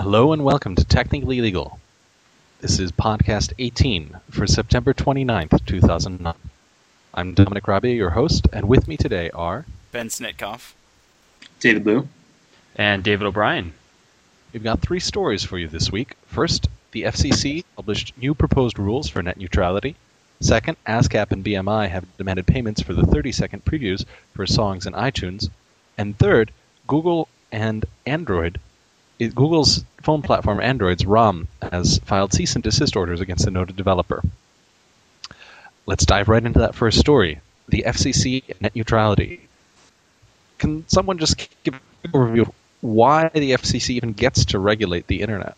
Hello and welcome to Technically Legal. This is podcast 18 for September 29th, 2009. I'm Dominic Robbie, your host, and with me today are Ben Snitkoff, David Liu, and David O'Brien. We've got three stories for you this week. First, the FCC published new proposed rules for net neutrality. Second, ASCAP and BMI have demanded payments for the 30-second previews for songs in iTunes. And third, Google and Android Google's phone platform Android's ROM has filed cease and desist orders against a noted developer. Let's dive right into that first story, the FCC and net neutrality. Can someone just give an overview of why the FCC even gets to regulate the internet?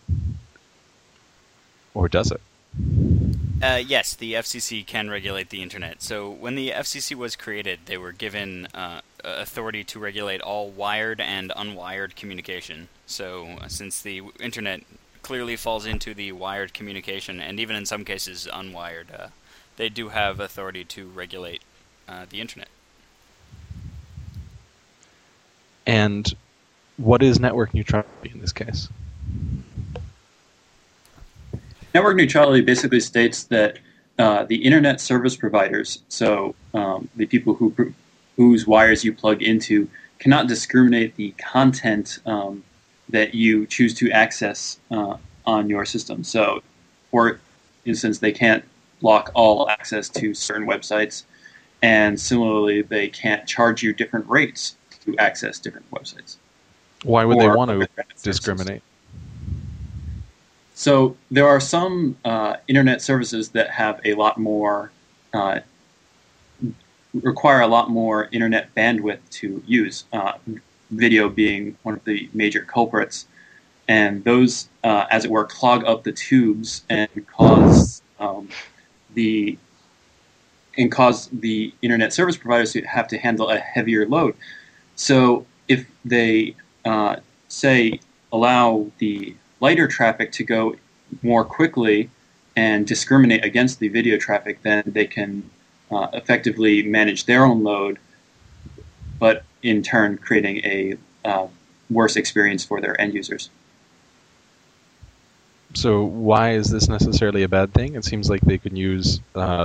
Or does it? Yes, the FCC can regulate the internet. So when the FCC was created, they were given authority to regulate all wired and unwired communication. So since the internet clearly falls into the wired communication, and even in some cases unwired, they do have authority to regulate the internet. And what is network neutrality in this case? Network neutrality basically states that the internet service providers, so the people whose wires you plug into, cannot discriminate the content that you choose to access on your system. So, for instance, they can't block all access to certain websites, and similarly, they can't charge you different rates to access different websites. Why would they want to discriminate? So there are some internet services that have a lot more, require a lot more internet bandwidth to use, video being one of the major culprits. And those, as it were, clog up the tubes and cause the internet service providers to have to handle a heavier load. So if they, say, allow the lighter traffic to go more quickly and discriminate against the video traffic, then they can effectively manage their own load, but in turn creating a worse experience for their end users. So why is this necessarily a bad thing? It seems like they can use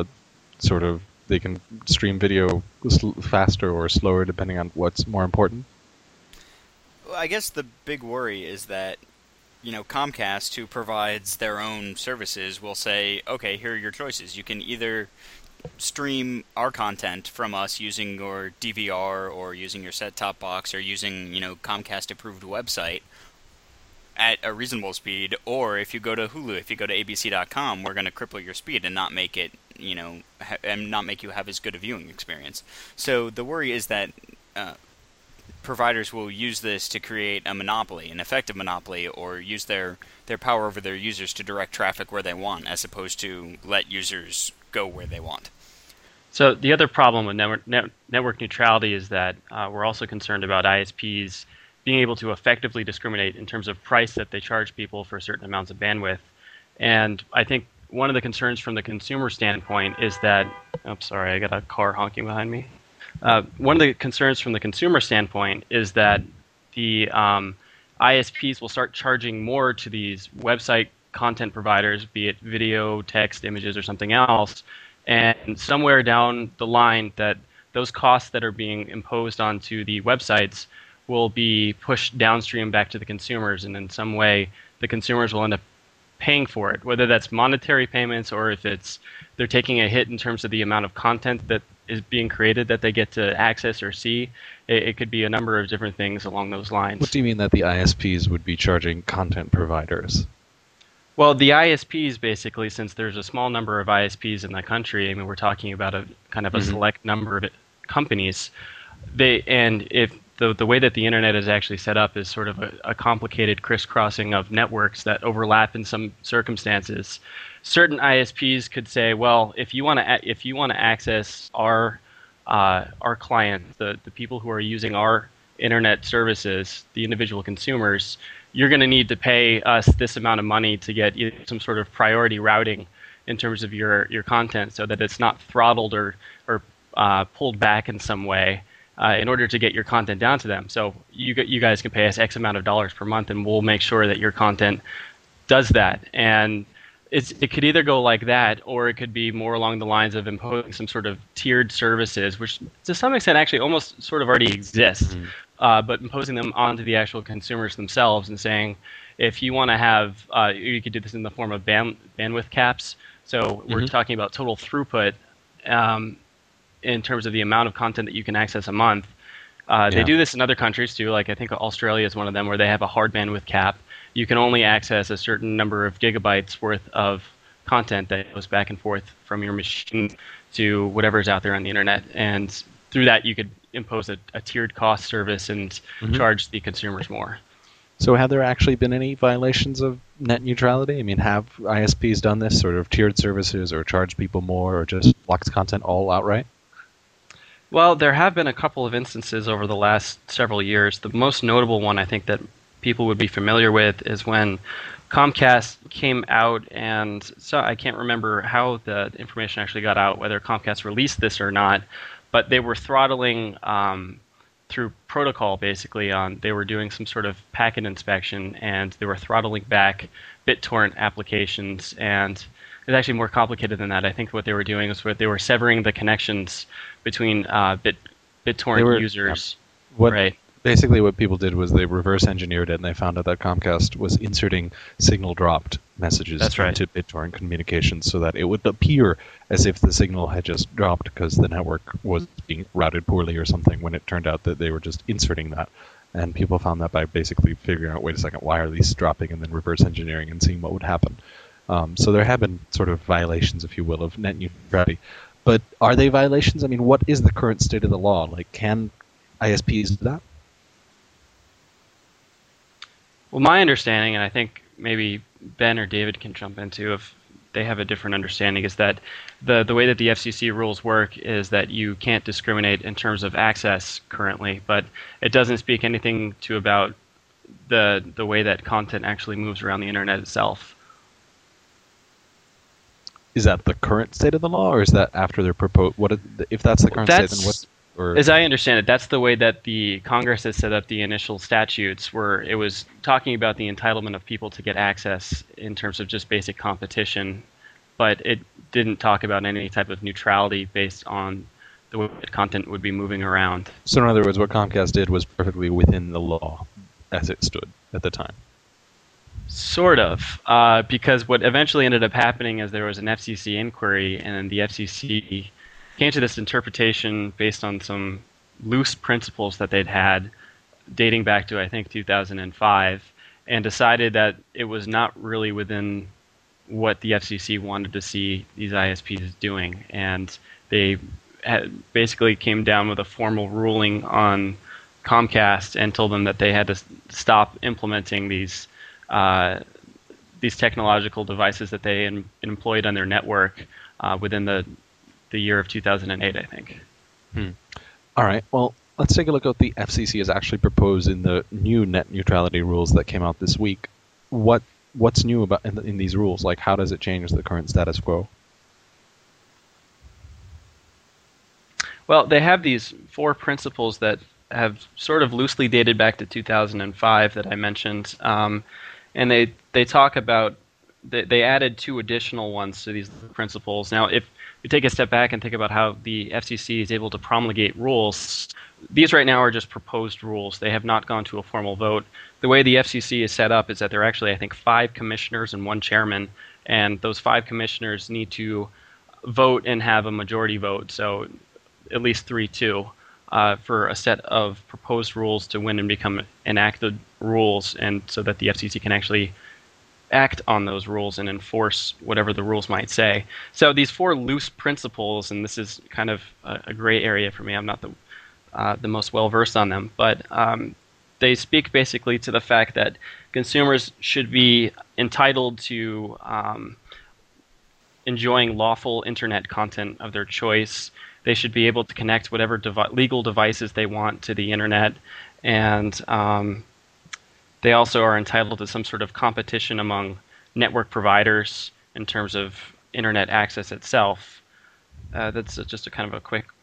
they can stream video faster or slower depending on what's more important. Well, I guess the big worry is that Comcast, who provides their own services, will say, okay, here are your choices. You can either stream our content from us using your DVR or using your set-top box or using, Comcast-approved website at a reasonable speed, or if you go to Hulu, if you go to abc.com, we're going to cripple your speed and not make it, and not make you have as good a viewing experience. So the worry is that providers will use this to create a monopoly, an effective monopoly, or use their power over their users to direct traffic where they want, as opposed to let users go where they want. So the other problem with network neutrality is that we're also concerned about ISPs being able to effectively discriminate in terms of price that they charge people for certain amounts of bandwidth. And I think one of the concerns from the consumer standpoint is that... Oops, sorry, I got a car honking behind me. One of the concerns from the consumer standpoint is that the ISPs will start charging more to these website content providers, be it video, text, images, or something else, and somewhere down the line that those costs that are being imposed onto the websites will be pushed downstream back to the consumers, and in some way the consumers will end up paying for it, whether that's monetary payments or if they're taking a hit in terms of the amount of content that is being created that they get to access or see. It could be a number of different things along those lines. What do you mean that the ISPs would be charging content providers? Well, the ISPs basically, since there's a small number of ISPs in the country, I mean, we're talking about a kind of a select number of companies. If the way that the internet is actually set up is sort of a complicated crisscrossing of networks that overlap in some circumstances. Certain ISPs could say, well, if you want to access our clients, the people who are using our internet services, the individual consumers, you're going to need to pay us this amount of money to get some sort of priority routing in terms of your content, so that it's not throttled or pulled back in some way. in order to get your content down to them. So you guys can pay us X amount of dollars per month, and we'll make sure that your content does that. And it could either go like that, or it could be more along the lines of imposing some sort of tiered services, which to some extent actually almost sort of already exists, but imposing them onto the actual consumers themselves and saying, if you want to have, you could do this in the form of bandwidth caps. So we're talking about total throughput in terms of the amount of content that you can access a month. They do this in other countries too, like I think Australia is one of them, where they have a hard bandwidth cap. You can only access a certain number of gigabytes worth of content that goes back and forth from your machine to whatever's out there on the internet. And through that, you could impose a tiered cost service and charge the consumers more. So have there actually been any violations of net neutrality? I mean, have ISPs done this sort of tiered services or charged people more or just blocked content all outright? Well, there have been a couple of instances over the last several years. The most notable one I think that people would be familiar with is when Comcast came out, and so I can't remember how the information actually got out, whether Comcast released this or not, but they were throttling through protocol basically. They were doing some sort of packet inspection, and they were throttling back BitTorrent applications, and it's actually more complicated than that. I think what they were doing was they were severing the connections between BitTorrent users. Right. Basically, what people did was they reverse engineered it, and they found out that Comcast was inserting signal dropped messages into BitTorrent communications so that it would appear as if the signal had just dropped because the network was being routed poorly or something, when it turned out that they were just inserting that. And people found that by basically figuring out, wait a second, why are these dropping, and then reverse engineering and seeing what would happen. So there have been sort of violations, if you will, of net neutrality. But are they violations? I mean, what is the current state of the law? Like, can ISPs do that? Well, my understanding, and I think maybe Ben or David can jump into if they have a different understanding, is that the way that the FCC rules work is that you can't discriminate in terms of access currently, but it doesn't speak anything to about the way that content actually moves around the internet itself. Is that the current state of the law, or is that after they're proposed? If that's the current state, then what? As I understand it, that's the way that the Congress has set up the initial statutes, where it was talking about the entitlement of people to get access in terms of just basic competition, but it didn't talk about any type of neutrality based on the way that content would be moving around. So in other words, what Comcast did was perfectly within the law as it stood at the time. Sort of, because what eventually ended up happening is there was an FCC inquiry, and the FCC came to this interpretation based on some loose principles that they'd had dating back to, I think, 2005, and decided that it was not really within what the FCC wanted to see these ISPs doing. And they basically came down with a formal ruling on Comcast and told them that they had to stop implementing these technological devices that they employed on their network within the year of 2008, I think. All right. Well, let's take a look at what the FCC has actually proposed in the new net neutrality rules that came out this week. What's new about in these rules? Like, how does it change the current status quo? Well, they have these 4 principles that have sort of loosely dated back to 2005 that I mentioned, and they talk about they added 2 additional ones to these principles. Now, if you take a step back and think about how the FCC is able to promulgate rules, these right now are just proposed rules. They have not gone to a formal vote. The way the FCC is set up is that there are actually, I think, 5 commissioners and 1 chairman, and those 5 commissioners need to vote and have a majority vote, so at least 3-2, for a set of proposed rules to win and become enacted rules, and so that the FCC can actually act on those rules and enforce whatever the rules might say. So these 4 loose principles, and this is kind of a gray area for me, I'm not the most well-versed on them, but they speak basically to the fact that consumers should be entitled to enjoying lawful internet content of their choice. They should be able to connect whatever legal devices they want to the internet, and they also are entitled to some sort of competition among network providers in terms of internet access itself. That's just a kind of a quick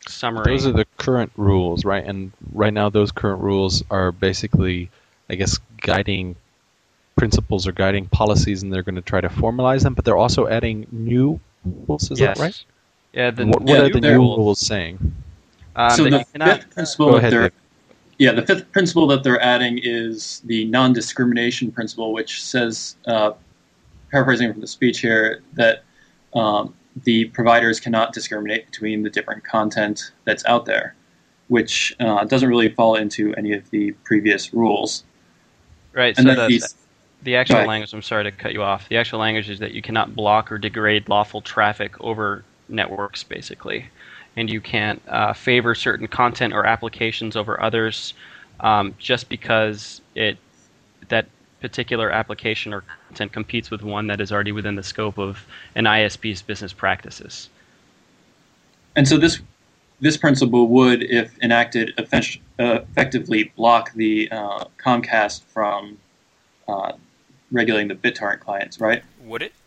summary. Those are the current rules, right? And right now, those current rules are basically, I guess, guiding principles or guiding policies, and they're going to try to formalize them. But they're also adding new rules. Is yes. that right? Yeah. What are the new rules saying? So that the you cannot- fifth principle Go that ahead, they're Dave. yeah, the fifth principle that they're adding is the non-discrimination principle, which says, paraphrasing from the speech here, that the providers cannot discriminate between the different content that's out there, which doesn't really fall into any of the previous rules. Right. And So then the actual Go ahead. language. I'm sorry to cut you off. The actual language is that you cannot block or degrade lawful traffic over networks, basically, and you can't favor certain content or applications over others just because that particular application or content competes with one that is already within the scope of an ISP's business practices. And so this principle would, if enacted, effectively block the Comcast from regulating the BitTorrent clients, right? Would it?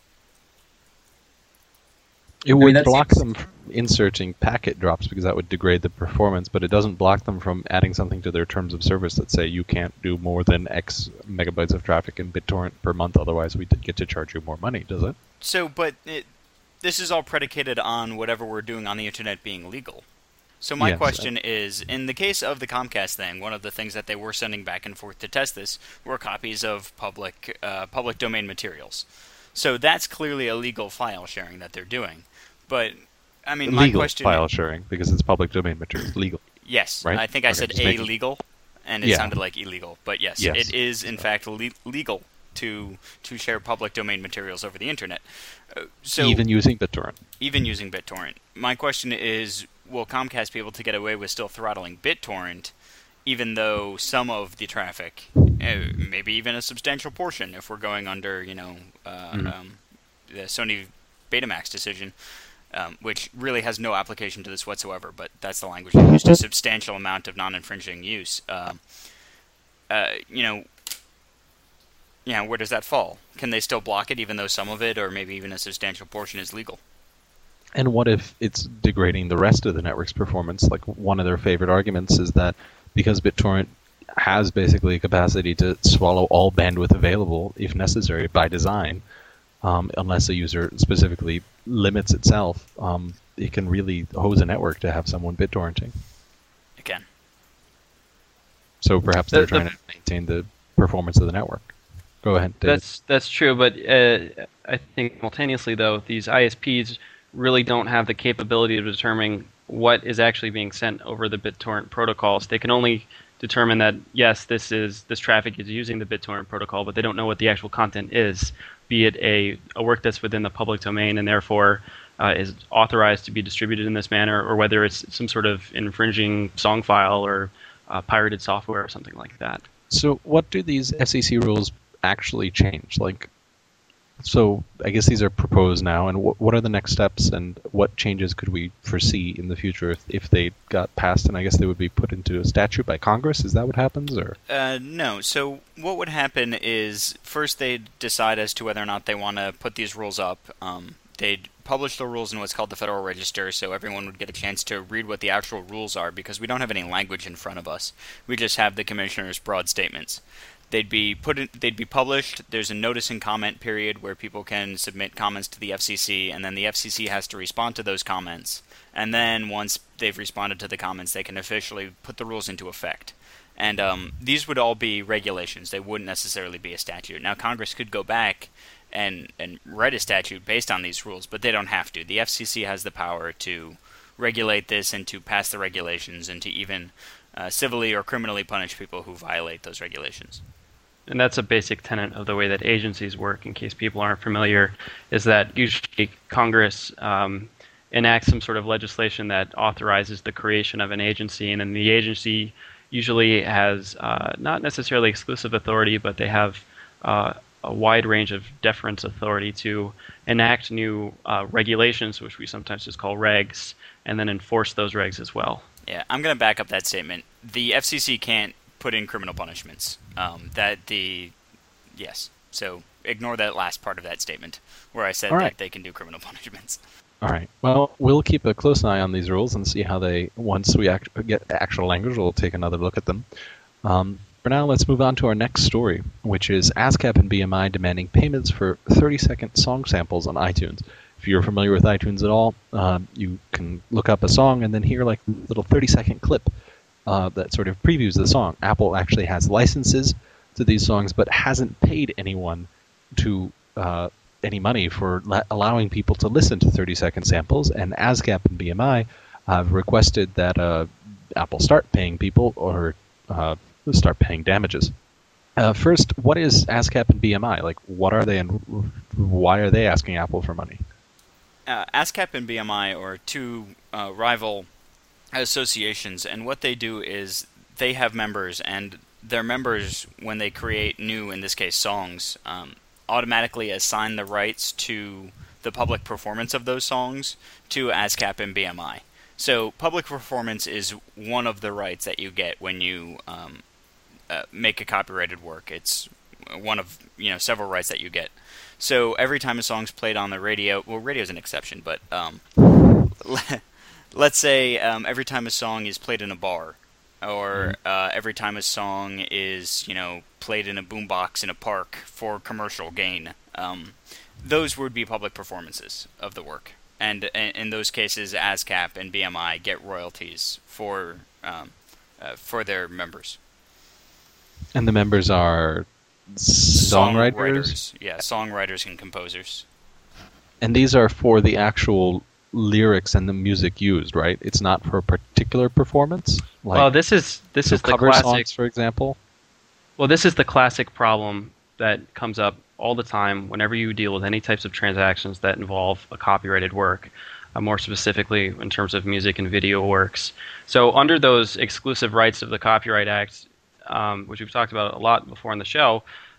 It would that block seems- them from inserting packet drops because that would degrade the performance, but it doesn't block them from adding something to their terms of service that say you can't do more than X megabytes of traffic in BitTorrent per month, otherwise we get to charge you more money, does it? So, but this is all predicated on whatever we're doing on the internet being legal. So my Yes. question is, in the case of the Comcast thing, one of the things that they were sending back and forth to test this were copies of public domain materials. So that's clearly illegal file sharing that they're doing. But I mean, my Legal question file sharing because it's public domain material. Legal. Yes, Right? I think I Okay, said just making- illegal, and it Yeah. sounded like illegal. But yes, Yes. it is in fact legal to share public domain materials over the internet. So Even using BitTorrent. even using BitTorrent. My question is, will Comcast be able to get away with still throttling BitTorrent, even though some of the traffic, maybe even a substantial portion, if we're going under, the Sony Betamax decision, which really has no application to this whatsoever, but that's the language they used, a substantial amount of non-infringing use. Where does that fall? Can they still block it, even though some of it, or maybe even a substantial portion, is legal? And what if it's degrading the rest of the network's performance? Like one of their favorite arguments is that because BitTorrent has basically a capacity to swallow all bandwidth available, if necessary, by design, unless a user specifically limits itself, it can really hose a network to have someone BitTorrenting. Again. So perhaps they're trying to maintain the performance of the network. Go ahead, David. That's true, but I think simultaneously, though, these ISPs really don't have the capability of determining what is actually being sent over the BitTorrent protocols. They can only determine that, yes, this traffic is using the BitTorrent protocol, but they don't know what the actual content is, be it a work that's within the public domain and therefore is authorized to be distributed in this manner, or whether it's some sort of infringing song file or pirated software or something like that. So what do these FCC rules actually change? So I guess these are proposed now, and what are the next steps, and what changes could we foresee in the future if they got passed? And I guess they would be put into a statute by Congress. Is that what happens, or? No. So what would happen is first they'd decide as to whether or not they want to put these rules up. They'd publish the rules in what's called the Federal Register, so everyone would get a chance to read what the actual rules are, because we don't have any language in front of us. We just have the commissioner's broad statements. They'd be published. There's a notice and comment period where people can submit comments to the FCC, and then the FCC has to respond to those comments. And then once they've responded to the comments, they can officially put the rules into effect. And these would all be regulations. They wouldn't necessarily be a statute. Now, Congress could go back and write a statute based on these rules, but they don't have to. The FCC has the power to regulate this and to pass the regulations and to even civilly or criminally punish people who violate those regulations. And that's a basic tenet of the way that agencies work, in case people aren't familiar, is that usually Congress enacts some sort of legislation that authorizes the creation of an agency, and then the agency usually has not necessarily exclusive authority, but they have a wide range of deference authority to enact new regulations, which we sometimes just call regs, and then enforce those regs as well. Yeah, I'm going to back up that statement. The FCC can't put in criminal punishments. So ignore that last part of that statement where I said All right. that they can do criminal punishments. All right. Well, we'll keep a close eye on these rules and see how they, once we get actual language, we'll take another look at them. For now, let's move on to our next story, which is ASCAP and BMI demanding payments for 30-second song samples on iTunes. If you're familiar with iTunes at all, you can look up a song and then hear like a little 30-second clip that sort of previews the song. Apple actually has licenses to these songs, but hasn't paid anyone to any money for allowing people to listen to 30-second samples, and ASCAP and BMI have requested that Apple start paying people or start paying damages. First, what is ASCAP and BMI? Like, what are they, and why are they asking Apple for money? ASCAP and BMI are two rival associations, and what they do is they have members, and their members, when they create new, in this case, songs, automatically assign the rights to the public performance of those songs to ASCAP and BMI. So public performance is one of the rights that you get when you make a copyrighted work. It's one of several rights that you get. So every time a song's played on the radio, well, radio's an exception, but let's say every time a song is played in a bar, or every time a song is played in a boombox in a park for commercial gain, those would be public performances of the work. And in those cases, ASCAP and BMI get royalties for their members. And the members are songwriters? Yeah, songwriters and composers. And these are for the actual lyrics and the music used, right? It's not for a particular performance? Well, this is the cover classic songs, for example? Well, this is the classic problem that comes up all the time whenever you deal with any types of transactions that involve a copyrighted work, more specifically in terms of music and video works. So under those exclusive rights of the Copyright Act, which we've talked about a lot before on the show,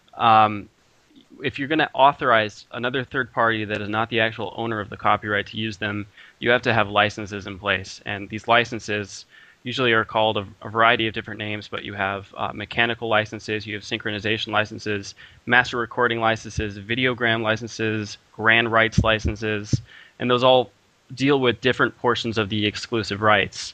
if you're going to authorize another third party that is not the actual owner of the copyright to use them, you have to have licenses in place. And these licenses usually are called a variety of different names, but you have mechanical licenses, you have synchronization licenses, master recording licenses, videogram licenses, grand rights licenses, and those all deal with different portions of the exclusive rights.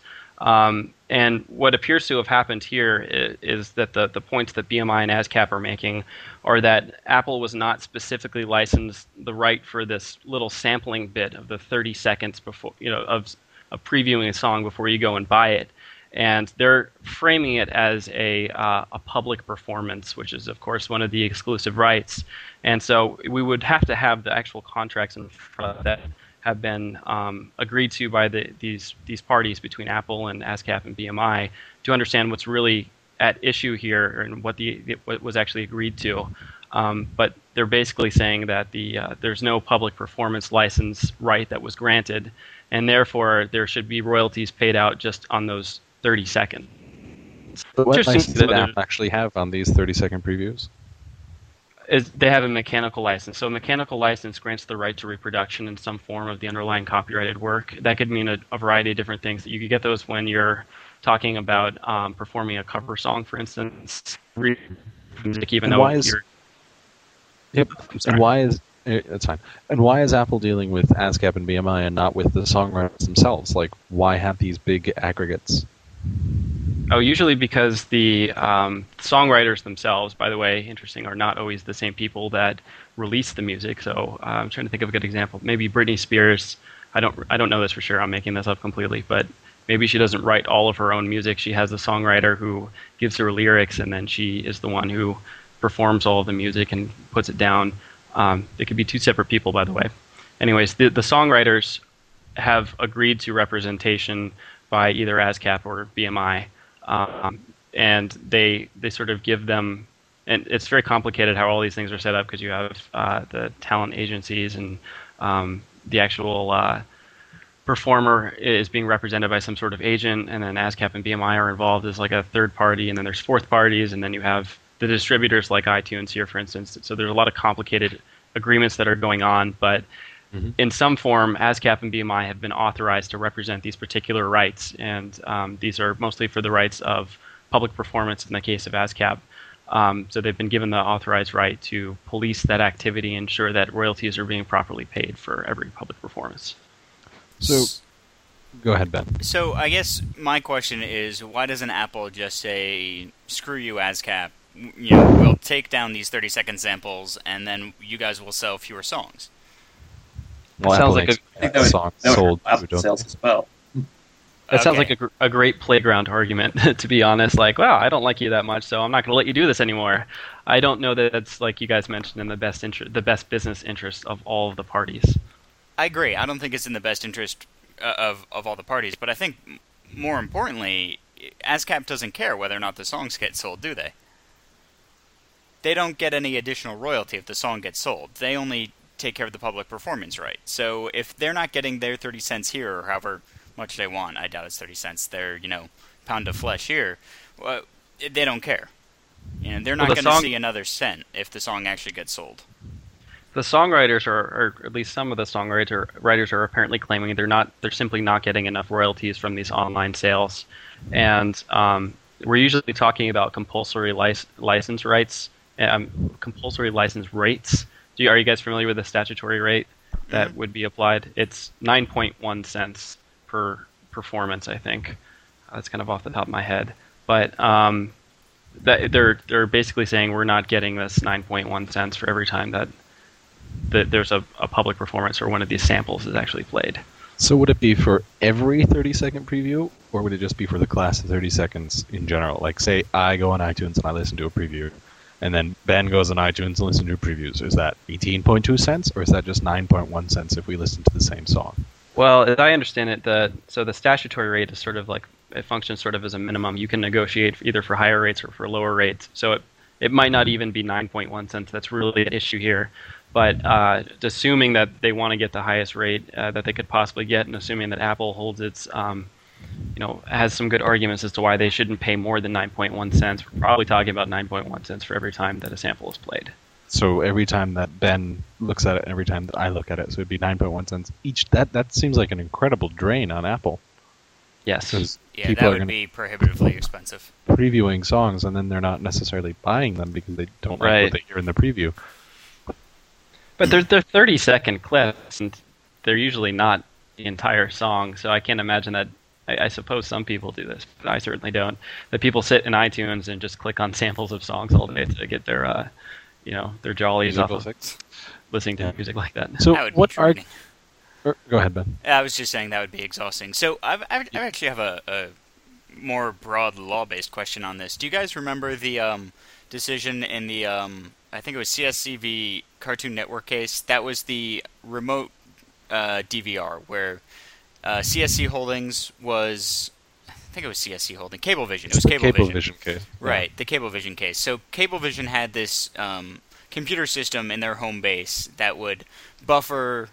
And what appears to have happened here is that the points that BMI and ASCAP are making are that Apple was not specifically licensed the right for this little sampling bit of the 30 seconds before, of previewing a song before you go and buy it. And they're framing it as a public performance, which is, of course, one of the exclusive rights. And so we would have to have the actual contracts in front of that have been agreed to by these parties between Apple and ASCAP and BMI to understand what's really at issue here and what was actually agreed to. But they're basically saying that there's no public performance license right that was granted, and therefore there should be royalties paid out just on those 30 seconds. But what license did Apple actually have on these 30-second previews? They have a mechanical license. So a mechanical license grants the right to reproduction in some form of the underlying copyrighted work. That could mean a variety of different things. You could get those when you're talking about performing a cover song, for instance. Even though you're... Yep. And why is... That's fine. And why is Apple dealing with ASCAP and BMI and not with the songwriters themselves? Like, why have these big aggregates? Oh, usually because the songwriters themselves, by the way, interesting, are not always the same people that release the music. So I'm trying to think of a good example. Maybe Britney Spears. I don't know this for sure. I'm making this up completely, but maybe she doesn't write all of her own music. She has a songwriter who gives her lyrics, and then she is the one who performs all of the music and puts it down. They could be two separate people, by the way. Anyways, the songwriters have agreed to representation by either ASCAP or BMI. And they sort of give them, and it's very complicated how all these things are set up because you have the talent agencies and the actual performer is being represented by some sort of agent, and then ASCAP and BMI are involved as like a third party, and then there's fourth parties, and then you have the distributors like iTunes here, for instance. So there's a lot of complicated agreements that are going on, but in some form, ASCAP and BMI have been authorized to represent these particular rights, and these are mostly for the rights of public performance in the case of ASCAP. So they've been given the authorized right to police that activity and ensure that royalties are being properly paid for every public performance. So, go ahead, Ben. So I guess my question is, why doesn't Apple just say, screw you, ASCAP, we'll take down these 30-second samples, and then you guys will sell fewer songs? Well, sounds Apple like makes that would, songs that would sold. hurt Apple sales as well. That sounds Okay. like a great playground argument, to be honest. Like, wow, I don't like you that much, so I'm not going to let you do this anymore. I don't know that that's, like you guys mentioned, in the best business interest of all of the parties. I agree. I don't think it's in the best interest of all the parties, but I think more importantly, ASCAP doesn't care whether or not the songs get sold, do they? They don't get any additional royalty if the song gets sold. They only take care of the public performance right. So if they're not getting their 30 cents here, or however much they want, I doubt it's 30 cents, their, pound of flesh here, they don't care. They're not going to see another cent if the song actually gets sold. The songwriters or at least some of the writers are apparently claiming they're simply not getting enough royalties from these online sales, and we're usually talking about compulsory license rights, compulsory license rates. Are you guys familiar with the statutory rate that would be applied? It's 9.1 cents per performance, I think. That's kind of off the top of my head, but they're basically saying we're not getting this 9.1 cents for every time that there's a public performance or one of these samples is actually played. So would it be for every 30-second preview, or would it just be for the class of 30 seconds in general? Like, say I go on iTunes and I listen to a preview, and then Ben goes on iTunes and listens to previews. Is that 18.2 cents, or is that just 9.1 cents if we listen to the same song? Well, as I understand it, the statutory rate is sort of like, it functions sort of as a minimum. You can negotiate either for higher rates or for lower rates. So it might not even be 9.1 cents. That's really the issue here. But assuming that they want to get the highest rate that they could possibly get, and assuming that Apple holds its, has some good arguments as to why they shouldn't pay more than 9.1 cents, we're probably talking about 9.1 cents for every time that a sample is played. So every time that Ben looks at it, and every time that I look at it, so it'd be 9.1 cents each. That seems like an incredible drain on Apple. Yes. Yeah, people that would be prohibitively expensive. Previewing songs, and then they're not necessarily buying them because they don't like what they hear in the preview. But they're 30-second clips, and they're usually not the entire song, so I can't imagine that. I suppose some people do this, but I certainly don't. That people sit in iTunes and just click on samples of songs all day to get their, their jollies off of listening to music like that. So that would what be draining. Go ahead, Ben. I was just saying that would be exhausting. So I actually have a more broad law-based question on this. Do you guys remember the decision in the I think it was CSCV Cartoon Network case? That was the remote DVR where CSC Holdings was, I think it was CSC Holdings, Cablevision. It was Cablevision case. Right, the Cablevision case. So Cablevision had this computer system in their home base that would buffer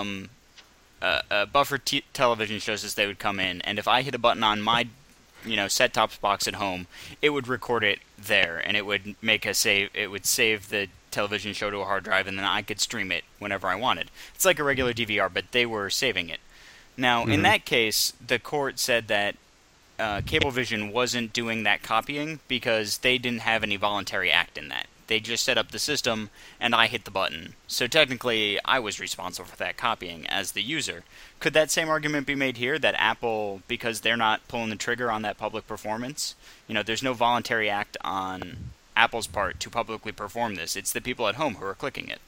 television shows as they would come in, and if I hit a button on my set-top box at home, it would record it there, and it would make a save. It would save the television show to a hard drive, and then I could stream it whenever I wanted. It's like a regular DVR, but they were saving it. Now, in that case, the court said that Cablevision wasn't doing that copying because they didn't have any voluntary act in that. They just set up the system, and I hit the button. So technically, I was responsible for that copying as the user. Could that same argument be made here, that Apple, because they're not pulling the trigger on that public performance, there's no voluntary act on Apple's part to publicly perform this? It's the people at home who are clicking it.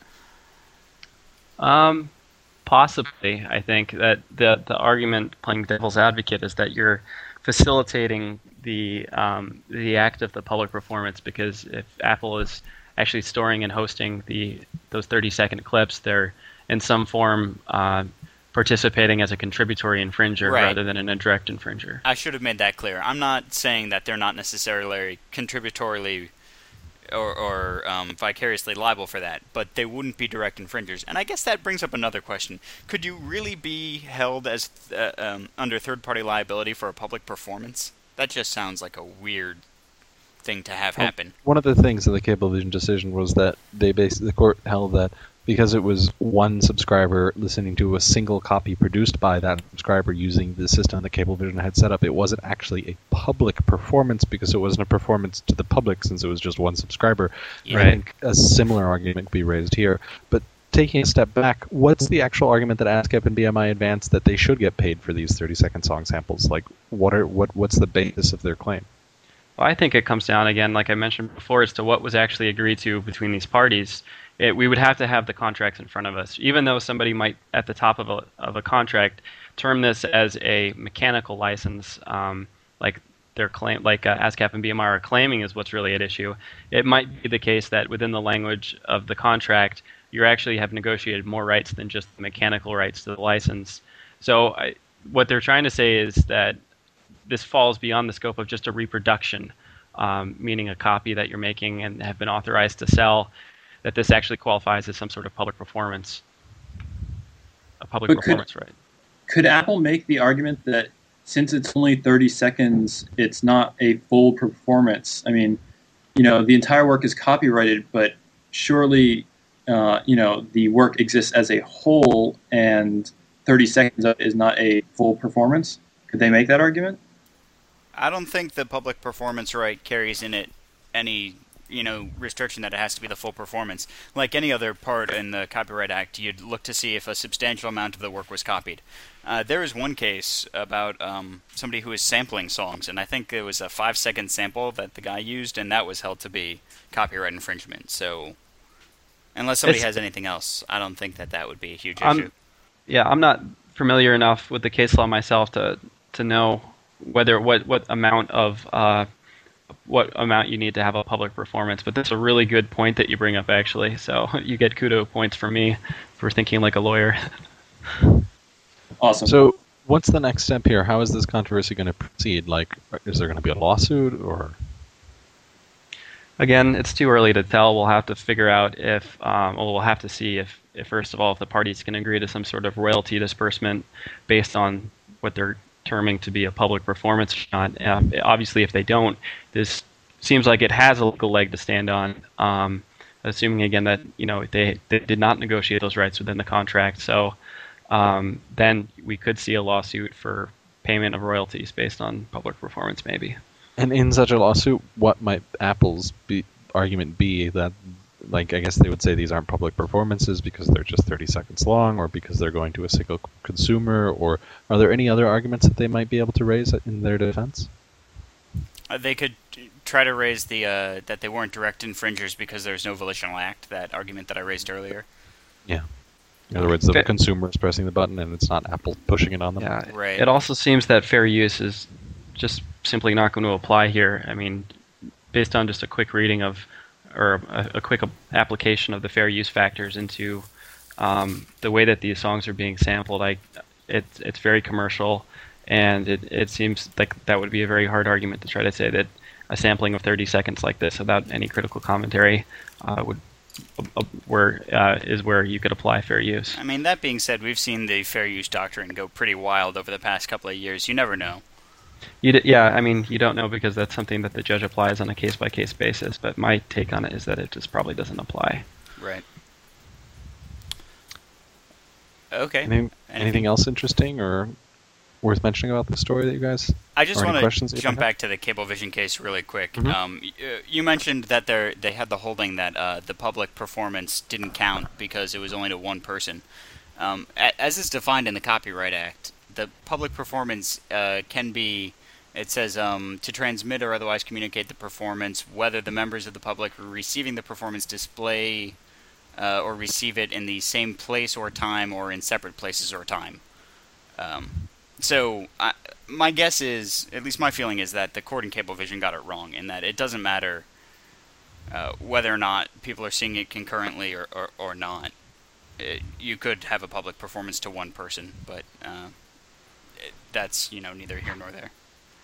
Possibly. I think that the argument, playing devil's advocate, is that you're facilitating the act of the public performance, because if Apple is actually storing and hosting those 30-second clips, they're in some form participating as a contributory infringer rather than an indirect infringer. I should have made that clear. I'm not saying that they're not necessarily contributorily or vicariously liable for that, but they wouldn't be direct infringers. And I guess that brings up another question. Could you really be held as under third-party liability for a public performance? That just sounds like a weird thing to have happen. One of the things in the Cablevision decision was that the court held that because it was one subscriber listening to a single copy produced by that subscriber using the system that Cablevision had set up, it wasn't actually a public performance because it wasn't a performance to the public since it was just one subscriber. Yeah. I think a similar argument could be raised here. But taking a step back, what's the actual argument that ASCAP and BMI advance that they should get paid for these 30-second song samples? Like, what's the basis of their claim? Well, I think it comes down, again, like I mentioned before, as to what was actually agreed to between these parties. We would have to have the contracts in front of us. Even though somebody might, at the top of a contract, term this as a mechanical license, like their claim, like ASCAP and BMI are claiming is what's really at issue, it might be the case that within the language of the contract, you actually have negotiated more rights than just the mechanical rights to the license. So what they're trying to say is that this falls beyond the scope of just a reproduction, meaning a copy that you're making and have been authorized to sell, that this actually qualifies as some sort of public performance, right? Could Apple make the argument that since it's only 30 seconds, it's not a full performance? I mean, the entire work is copyrighted, but surely, the work exists as a whole, and 30 seconds of it is not a full performance? Could they make that argument? I don't think the public performance right carries in it any, restriction that it has to be the full performance. Like any other part in the Copyright Act, you'd look to see if a substantial amount of the work was copied. There is one case about somebody who was sampling songs, and I think it was a 5-second sample that the guy used, and that was held to be copyright infringement. So, unless somebody has anything else, I don't think that would be a huge issue. Yeah, I'm not familiar enough with the case law myself to know whether what amount you need to have a public performance, but that's a really good point that you bring up, actually. So you get kudo points from me for thinking like a lawyer. Awesome. So what's the next step here? How is this controversy going to proceed? Like, is there going to be a lawsuit, or? Again, it's too early to tell. We'll have to figure out if, we'll have to see if first of all, if the parties can agree to some sort of royalty disbursement based on what they're terming to be a public performance or not. Obviously, if they don't, this seems like it has a legal leg to stand on, assuming, again, that they did not negotiate those rights within the contract. So then we could see a lawsuit for payment of royalties based on public performance, maybe. And in such a lawsuit, what might Apple's argument be? That, like, I guess they would say these aren't public performances because they're just 30 seconds long, or because they're going to a single consumer, or are there any other arguments that they might be able to raise in their defense? They could try to raise the that they weren't direct infringers because there's no volitional act, that argument that I raised earlier. Yeah. In other words, the consumer is pressing the button and it's not Apple pushing it on them. Yeah, right. It also seems that fair use is just simply not going to apply here. I mean, based on just a quick reading of, or a quick application of the fair use factors into the way that these songs are being sampled, it's very commercial, and it seems like that would be a very hard argument to try to say that a sampling of 30 seconds like this without any critical commentary is where you could apply fair use. I mean, that being said, we've seen the fair use doctrine go pretty wild over the past couple of years. You never know. You don't know because that's something that the judge applies on a case-by-case basis, but my take on it is that it just probably doesn't apply. Right. Okay. Anything else interesting or worth mentioning about the story that you guys? I just want to jump back to the Cablevision case really quick. Mm-hmm. You mentioned that they had the holding that the public performance didn't count because it was only to one person. As is defined in the Copyright Act, the public performance can be, it says, to transmit or otherwise communicate the performance, whether the members of the public receiving the performance display or receive it in the same place or time or in separate places or time. So my guess is, at least my feeling is, that the court in Cablevision got it wrong, in that it doesn't matter whether or not people are seeing it concurrently or not. You could have a public performance to one person, but that's neither here nor there.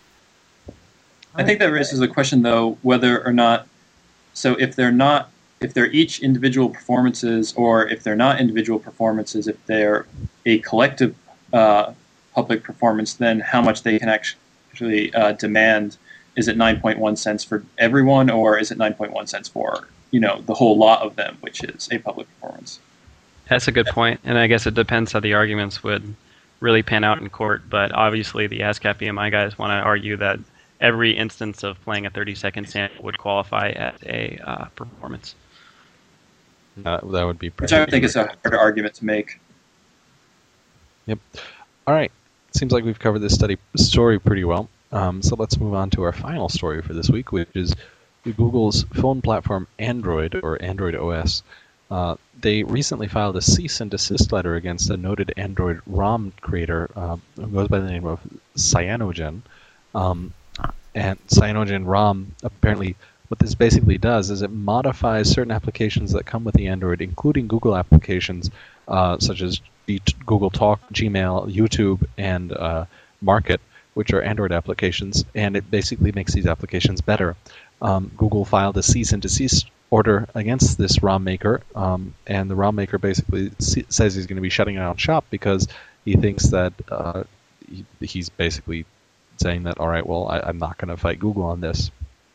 I think that raises a question, though, whether or not. So if they're each individual performances, or if they're not individual performances, if they're a collective public performance, then how much they can actually demand. Is it 9.1 cents for everyone, or is it 9.1 cents for the whole lot of them, which is a public performance? That's a good point, and I guess it depends how the arguments would really pan out in court. But obviously, the ASCAP BMI guys want to argue that every instance of playing a 30-second sample would qualify as a performance. That would be which I think is a hard argument to make. Yep. All right. Seems like we've covered this story pretty well. So let's move on to our final story for this week, which is Google's phone platform Android, or Android OS. They recently filed a cease and desist letter against a noted Android ROM creator who goes by the name of Cyanogen. And Cyanogen ROM, apparently, what this basically does is it modifies certain applications that come with the Android, including Google applications such as Google Talk, Gmail, YouTube, and Market, which are Android applications, and it basically makes these applications better. Google filed a cease and desist order against this ROM maker, and the ROM maker basically says he's going to be shutting down shop because he thinks that he's basically saying that, all right, well, I'm not going to fight Google on this.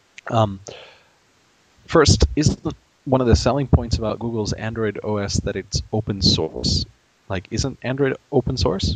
First, isn't one of the selling points about Google's Android OS that it's open source? Like, isn't Android open source?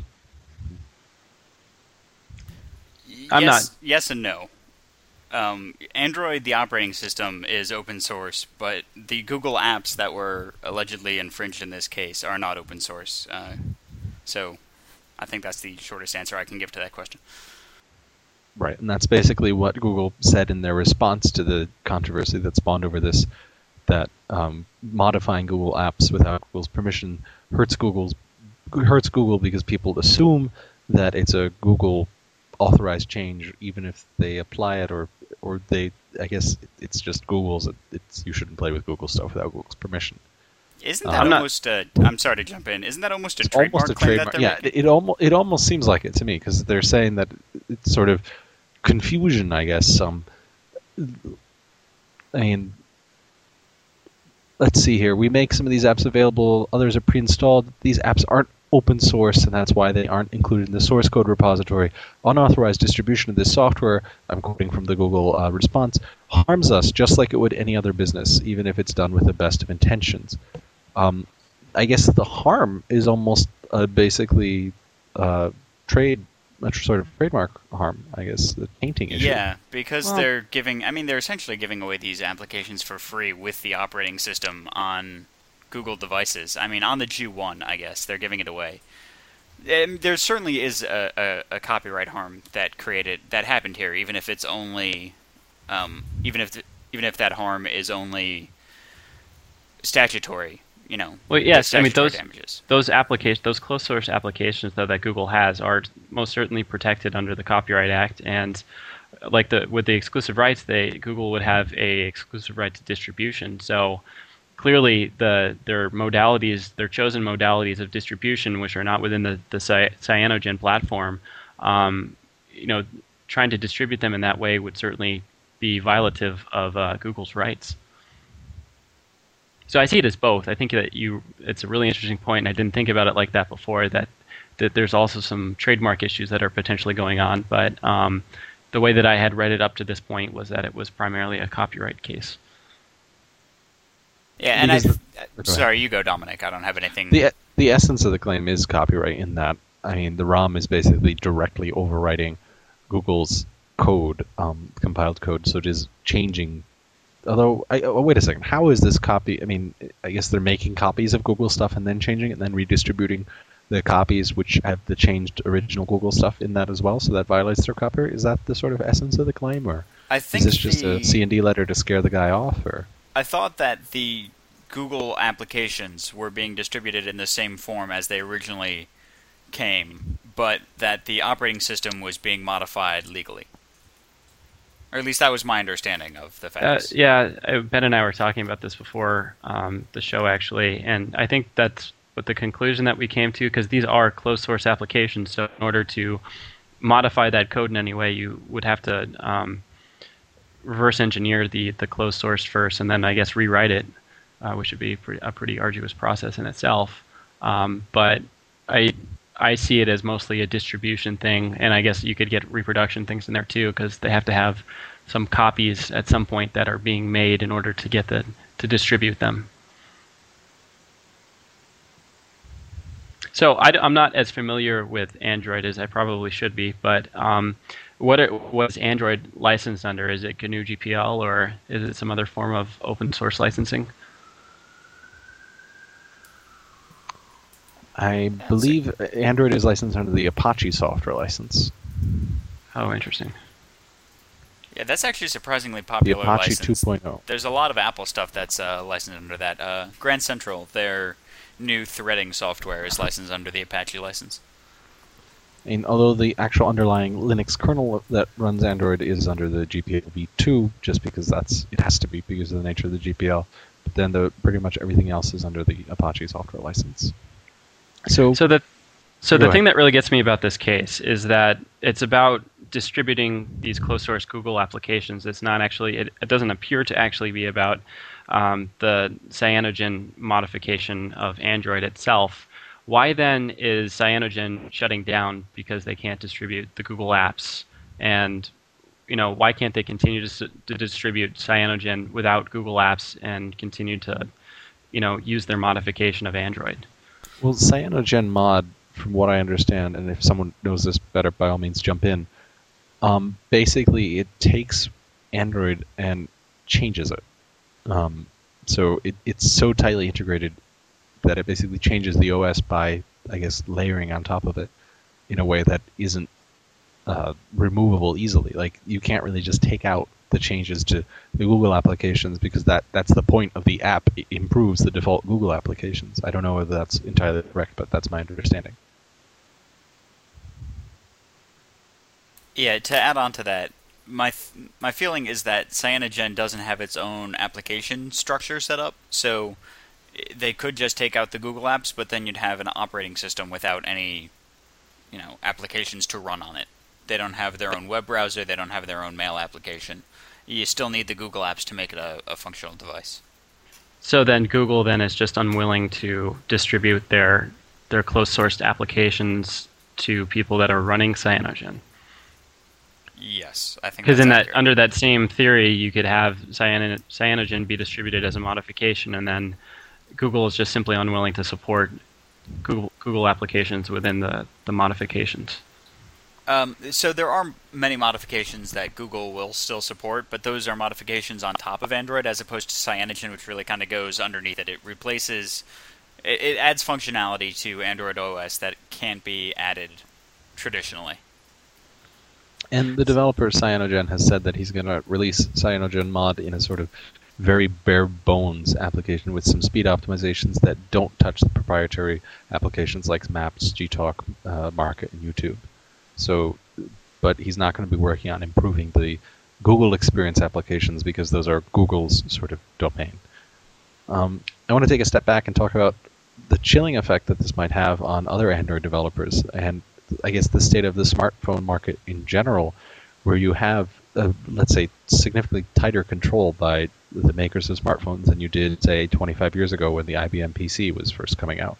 Yes and no. Android, the operating system, is open source, but the Google apps that were allegedly infringed in this case are not open source. So I think that's the shortest answer I can give to that question. Right, and that's basically what Google said in their response to the controversy that spawned over this, that modifying Google apps without Google's permission hurts Google because people assume that it's a Google authorized change, even if they apply it or they, I guess it's just Google's. You shouldn't play with Google stuff without Google's permission. Isn't that almost I'm sorry to jump in. Isn't that almost a trademark claim that they're making? It almost seems like it to me, because they're saying that it's sort of confusion, I guess. I mean, let's see here. We make some of these apps available. Others are pre-installed. These apps aren't open source, and that's why they aren't included in the source code repository. Unauthorized distribution of this software, I'm quoting from the Google response, harms us just like it would any other business, even if it's done with the best of intentions. I guess the harm is almost basically sort of trademark harm, I guess, the tainting issue. Yeah, because they're essentially giving away these applications for free with the operating system on Google devices. I mean, on the G1, I guess, they're giving it away. And there certainly is a copyright harm that happened here, even if it's only, even if that harm is only statutory. Well, yes, I mean damages. those closed source applications though that Google has are most certainly protected under the Copyright Act, and with the exclusive rights, Google would have a exclusive right to distribution. So clearly, their chosen modalities of distribution, which are not within the Cyanogen platform, trying to distribute them in that way would certainly be violative of Google's rights. So I see it as both. I think that it's a really interesting point, and I didn't think about it like that before, that there's also some trademark issues that are potentially going on. But the way that I had read it up to this point was that it was primarily a copyright case. Yeah, and sorry, you go, Dominic. I don't have anything. The essence of the claim is copyright in that, I mean, the ROM is basically directly overwriting Google's code, compiled code, so it is changing. Although, wait a second, how is this copy? I mean, I guess they're making copies of Google stuff and then changing it, and then redistributing the copies which have the changed original Google stuff in that as well, so that violates their copyright? Is that the sort of essence of the claim, or is this just a C&D letter to scare the guy off? Or I thought that the Google applications were being distributed in the same form as they originally came, but that the operating system was being modified legally. Or at least that was my understanding of the facts. Ben and I were talking about this before the show, actually, and I think that's what the conclusion that we came to, because these are closed source applications, so in order to modify that code in any way, you would have to reverse engineer the closed source first, and then I guess rewrite it, which would be a pretty arduous process in itself. But I see it as mostly a distribution thing, and I guess you could get reproduction things in there too, because they have to have some copies at some point that are being made in order to get to distribute them. So I'm not as familiar with Android as I probably should be, but what is Android licensed under? Is it GNU GPL, or is it some other form of open source licensing? I believe Android is licensed under the Apache software license. Oh, interesting. Yeah, that's actually a surprisingly The popular Apache license. 2.0. There's a lot of Apple stuff that's licensed under that. Grand Central, their new threading software, is licensed under the Apache license. And although the actual underlying Linux kernel that runs Android is under the GPL v2, just because it has to be because of the nature of the GPL, but then pretty much everything else is under the Apache software license. So the ahead. thing that really gets me about this case is that it's about distributing these closed source Google applications. It's not actually. It doesn't appear to actually be about the Cyanogen modification of Android itself. Why then is Cyanogen shutting down because they can't distribute the Google apps? And why can't they continue to distribute Cyanogen without Google apps and continue to use their modification of Android? Well, Cyanogen mod, from what I understand, and if someone knows this better, by all means jump in. Basically, it takes Android and changes it. So it's so tightly integrated that it basically changes the OS by, I guess, layering on top of it in a way that isn't removable easily. Like, you can't really just take out the changes to the Google applications because that's the point of the app. It improves the default Google applications. I don't know whether that's entirely correct, but that's my understanding. Yeah, to add on to that, my feeling is that Cyanogen doesn't have its own application structure set up, so they could just take out the Google apps, but then you'd have an operating system without any, applications to run on it. They don't have their own web browser, they don't have their own mail application. You still need the Google apps to make it a functional device. So then Google then is just unwilling to distribute their closed-sourced applications to people that are running Cyanogen. Yes, I think because that's accurate. under that same theory, you could have Cyanogen be distributed as a modification, and then Google is just simply unwilling to support Google applications within the modifications. So there are many modifications that Google will still support, but those are modifications on top of Android as opposed to Cyanogen, which really kind of goes underneath it. It adds functionality to Android OS that can't be added traditionally. And the developer Cyanogen has said that he's going to release Cyanogen mod in a sort of very bare bones application with some speed optimizations that don't touch the proprietary applications like Maps, Gtalk, Market, and YouTube. So, but he's not going to be working on improving the Google Experience applications because those are Google's sort of domain. I want to take a step back and talk about the chilling effect that this might have on other Android developers, and I guess the state of the smartphone market in general, where you have, let's say, significantly tighter control by the makers of smartphones than you did, say, 25 years ago when the IBM PC was first coming out.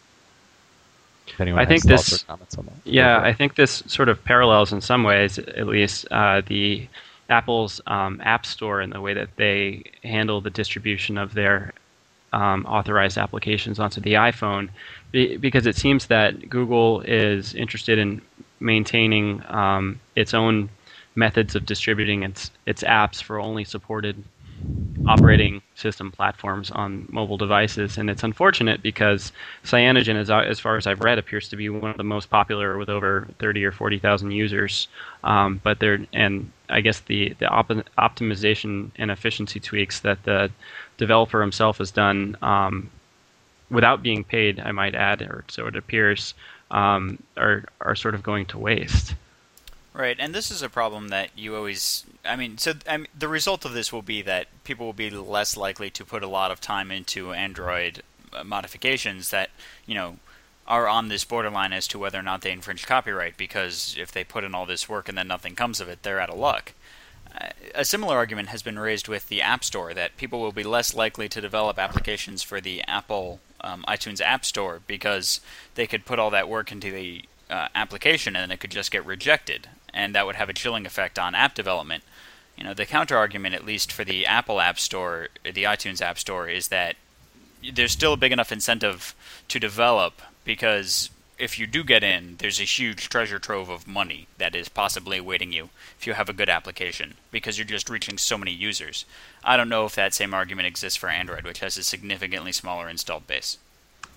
If anyone has thoughts or comments on that. Yeah, I think this sort of parallels in some ways, at least, the Apple's App Store and the way that they handle the distribution of their authorized applications onto the iPhone, because it seems that Google is interested in maintaining its own methods of distributing its apps for only supported operating system platforms on mobile devices. And it's unfortunate because Cyanogen, as far as I've read, appears to be one of the most popular with over 30 or 40,000 users. And I guess the optimization and efficiency tweaks that the developer himself has done without being paid, I might add, or so it appears, are sort of going to waste. Right, and this is a problem that you always... the result of this will be that people will be less likely to put a lot of time into Android modifications that, are on this borderline as to whether or not they infringe copyright, because if they put in all this work and then nothing comes of it, they're out of luck. A similar argument has been raised with the App Store, that people will be less likely to develop applications for the Apple iTunes App Store because they could put all that work into the application and then it could just get rejected, and that would have a chilling effect on app development. The counter-argument, at least for the Apple App Store, the iTunes App Store, is that there's still a big enough incentive to develop, because if you do get in, there's a huge treasure trove of money that is possibly awaiting you if you have a good application, because you're just reaching so many users. I don't know if that same argument exists for Android, which has a significantly smaller installed base.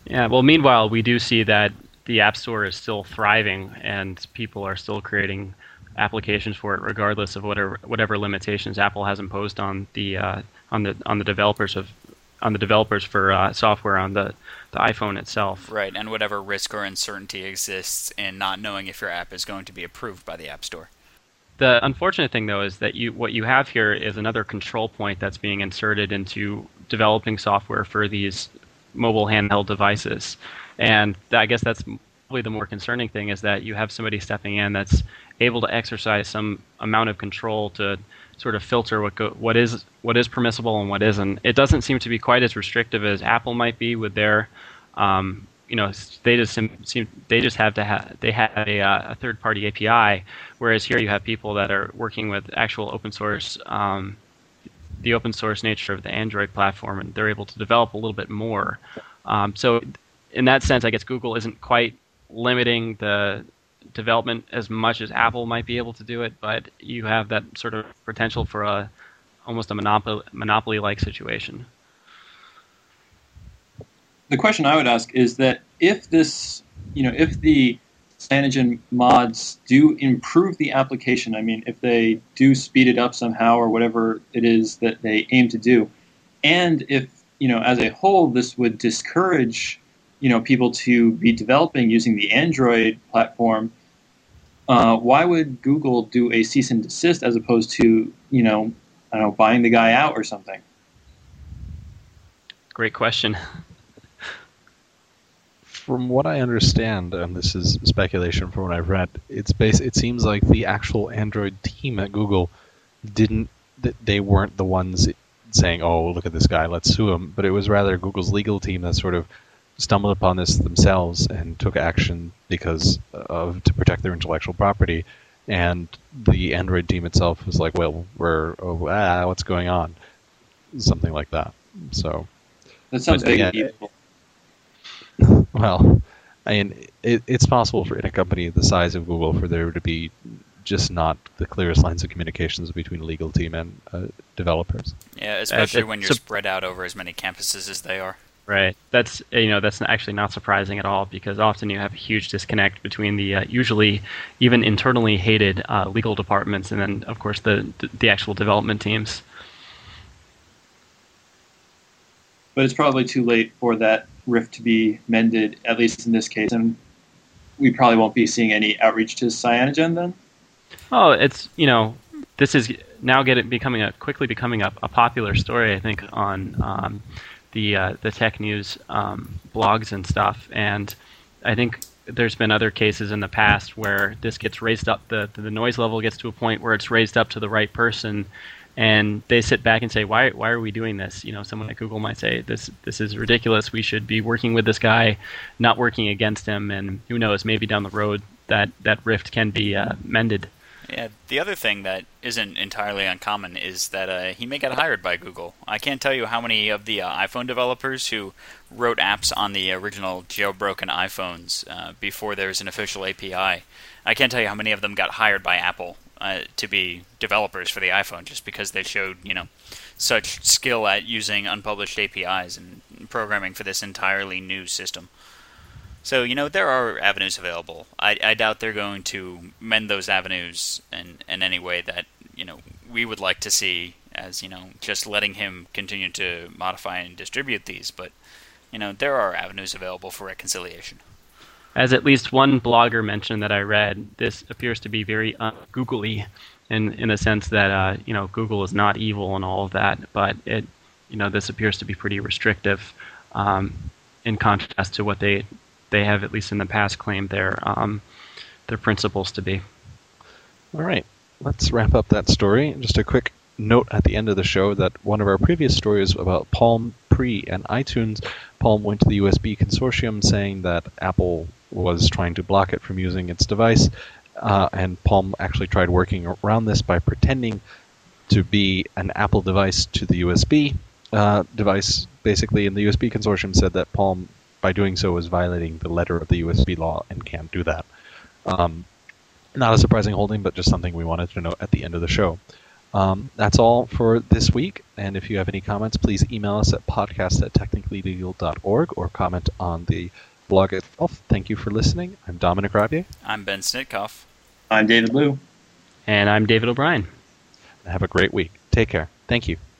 Yeah, well, meanwhile, we do see that the App Store is still thriving, and people are still creating applications for it, regardless of whatever limitations Apple has imposed on the developers for software on the iPhone itself. Right, and whatever risk or uncertainty exists in not knowing if your app is going to be approved by the App Store. The unfortunate thing, though, is that what you have here is another control point that's being inserted into developing software for these mobile handheld devices. And I guess that's probably the more concerning thing, is that you have somebody stepping in that's able to exercise some amount of control to sort of filter what is permissible and what isn't. It doesn't seem to be quite as restrictive as Apple might be with their they just have a third-party API, whereas here you have people that are working with actual open source, the open source nature of the Android platform, and they're able to develop a little bit more. So in that sense, I guess Google isn't quite limiting the development as much as Apple might be able to do it, but you have that sort of potential for almost a monopoly-like situation. The question I would ask is that if the Cyanogen mods do improve the application, I mean, if they do speed it up somehow or whatever it is that they aim to do, and if, as a whole, this would discourage, people to be developing using the Android platform, why would Google do a cease and desist as opposed to, buying the guy out or something? Great question. From what I understand, and this is speculation from what I've read, it seems like the actual Android team at Google they weren't the ones saying, "Oh, look at this guy, let's sue him," but it was rather Google's legal team that sort of stumbled upon this themselves and took action to protect their intellectual property, and the Android team itself was like, "Well, what's going on?" Something like that. So that sounds big and evil. Well, I mean, it's possible for in a company the size of Google for there to be just not the clearest lines of communications between legal team and developers. Yeah, especially when you're spread out over as many campuses as they are. Right. That's actually not surprising at all, because often you have a huge disconnect between the usually even internally hated legal departments and then, of course, the actual development teams. But it's probably too late for that rift to be mended, at least in this case, and we probably won't be seeing any outreach to Cyanogen then? Oh, it's, this is now quickly becoming a popular story, I think, on the tech news blogs and stuff, and I think there's been other cases in the past where this gets raised up, the noise level gets to a point where it's raised up to the right person, and they sit back and say, why are we doing this? Someone at Google might say, this is ridiculous. We should be working with this guy, not working against him. And who knows, maybe down the road that rift can be mended. Yeah, the other thing that isn't entirely uncommon is that he may get hired by Google. I can't tell you how many of the iPhone developers who wrote apps on the original jailbroken iPhones before there's an official API. I can't tell you how many of them got hired by Apple to be developers for the iPhone just because they showed, such skill at using unpublished APIs and programming for this entirely new system. So, there are avenues available. I doubt they're going to mend those avenues in any way that, we would like to see as, just letting him continue to modify and distribute these. But, there are avenues available for reconciliation. As at least one blogger mentioned that I read, this appears to be very un-Googly in the sense that Google is not evil and all of that, but this appears to be pretty restrictive in contrast to what they have, at least in the past, claimed their principles to be. All right, let's wrap up that story. Just a quick note at the end of the show that one of our previous stories about Palm Pre and iTunes, Palm went to the USB consortium saying that Apple was trying to block it from using its device, and Palm actually tried working around this by pretending to be an Apple device to the USB device. Basically, and the USB consortium said that Palm, by doing so, was violating the letter of the USB law and can't do that. Not a surprising holding, but just something we wanted to note at the end of the show. That's all for this week. And if you have any comments, please email us at podcast@technicallylegal.org or comment on the blog itself. Thank you for listening. I'm Dominic Rabier. I'm Ben Snitkoff. I'm David Liu. And I'm David O'Brien. Have a great week. Take care. Thank you.